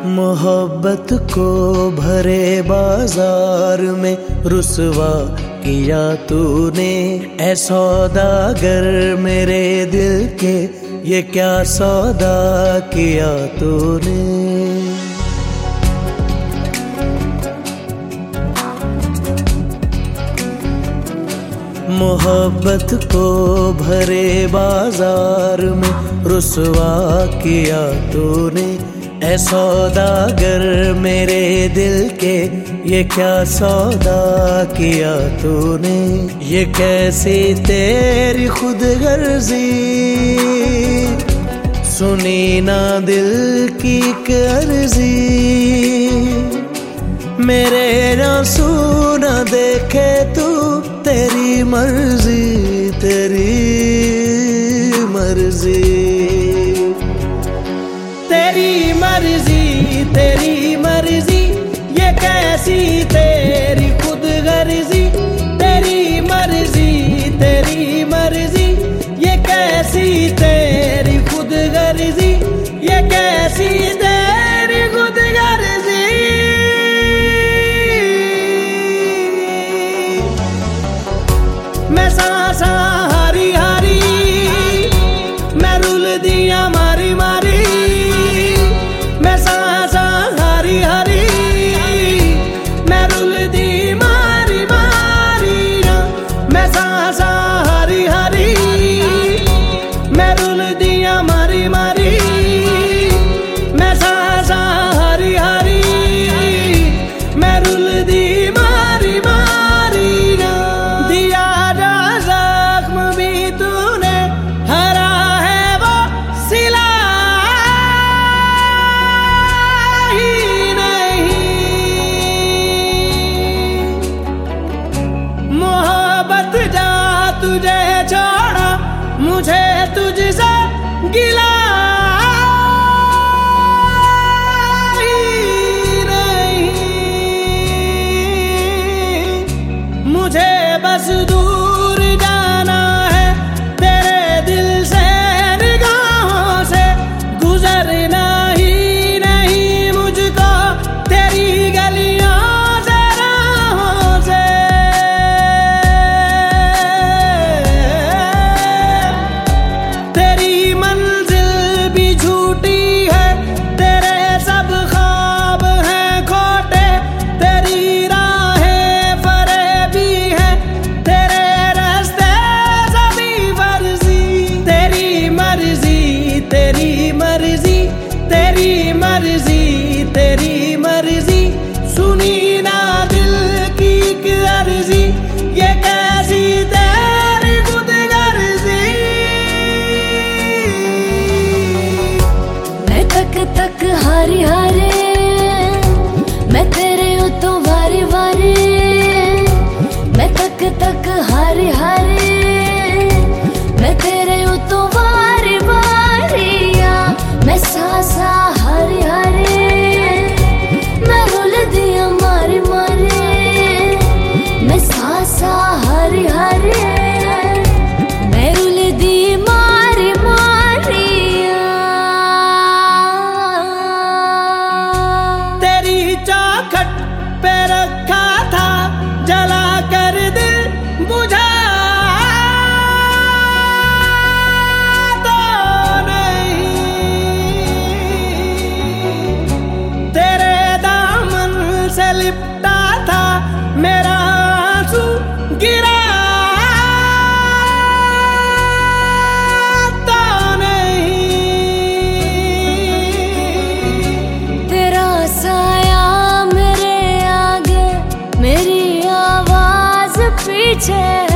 मोहब्बत को भरे बाजार में रुसवा किया तूने, ऐ सौदागर मेरे दिल के ये क्या सौदा किया तूने। मोहब्बत को भरे बाजार में रुसवा किया तूने, ऐ सौदागर मेरे दिल के ये क्या सौदा किया तूने। ये कैसी तेरी खुदगर्जी, सुनी ना दिल की अर्जी, मेरे आंसू न देखे तू, तेरी मर्जी तेरी मर्जी, तेरी मर्जी तेरी मर्जी, ये कैसी तेरी खुदगर्जी, तेरी मर्जी तेरी मर्जी, ये कैसी तेरी खुदगर्जी, ये कैसी तेरी खुदगर्जी। मैं सांसा हारी हारी, मैं रुल दिया मारी मारी, मैं सांसा हारी हारी, मैं रुल दी मारी मारी, मैं सांसा हारी हारी, मैं रुल दिया मारी मारी, मैं सांसा हारी हारी, मैं रुल दी मारी मारी। दिया जख्म भी तूने, हरा है वो सिला ही नहीं, मोहब्बत जा तुझे छोड़ा, मुझे तुझसे गिला ही नहीं, मुझे बस दूर जाना है तेरे दिल से, निगाहों से गुजरना ही नहीं मुझको तेरी गलियों से राहों से। तेरी मंजिल भी झूठी है, तेरे सब ख्वाब हैं खोटे, तेरी राहें फरेबी हैं, तेरे रास्ते सभी फर्जी, तेरी मर्जी तेरी मर्जी, तेरी मर्जी तेरी मर्जी, सुनी ना दिल की अर्जी, ये कैसी तेरी खुदगर्जी। मैं तक तक हारी हारे, मैं तेरे उतो वारे वारे, मैं तक तक हारी हारे, मैं तेरे उतो वारे वारे, मैं सांसा हारी हारे, मैं रुल दिया मारे मारे, मैं सांसा हारी हारे, मैं रुल दी मारे मारे। तेरी चौखट पे रखा था, जला कर दिल बुझा तो नहीं, तेरे दामन से लिपटा था मेरा आंसू गिरा तो नहीं, तेरा साया मेरे आगे, मेरी आवाज पीछे